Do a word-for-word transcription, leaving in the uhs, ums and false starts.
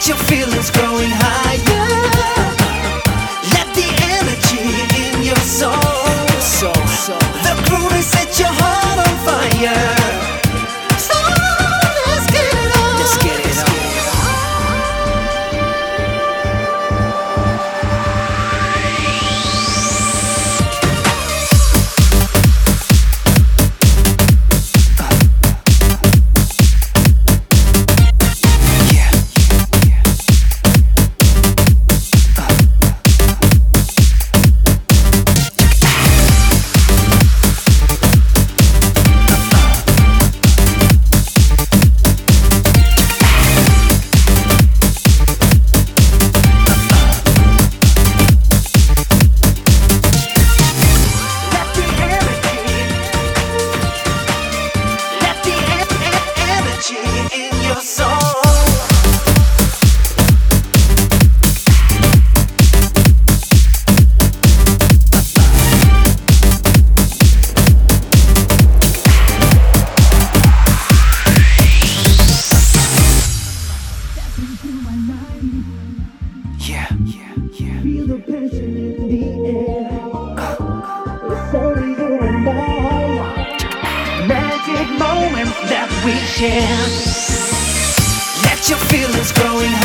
Let your feelings growing higher. Let the energy in your soul, so, so. The groove will set your heart on fire. So let's get it on. Let's get it on. Yeah, yeah, yeah. Feel the passion in the air. It's only you and I. Magic moments that we share. Let your feelings growing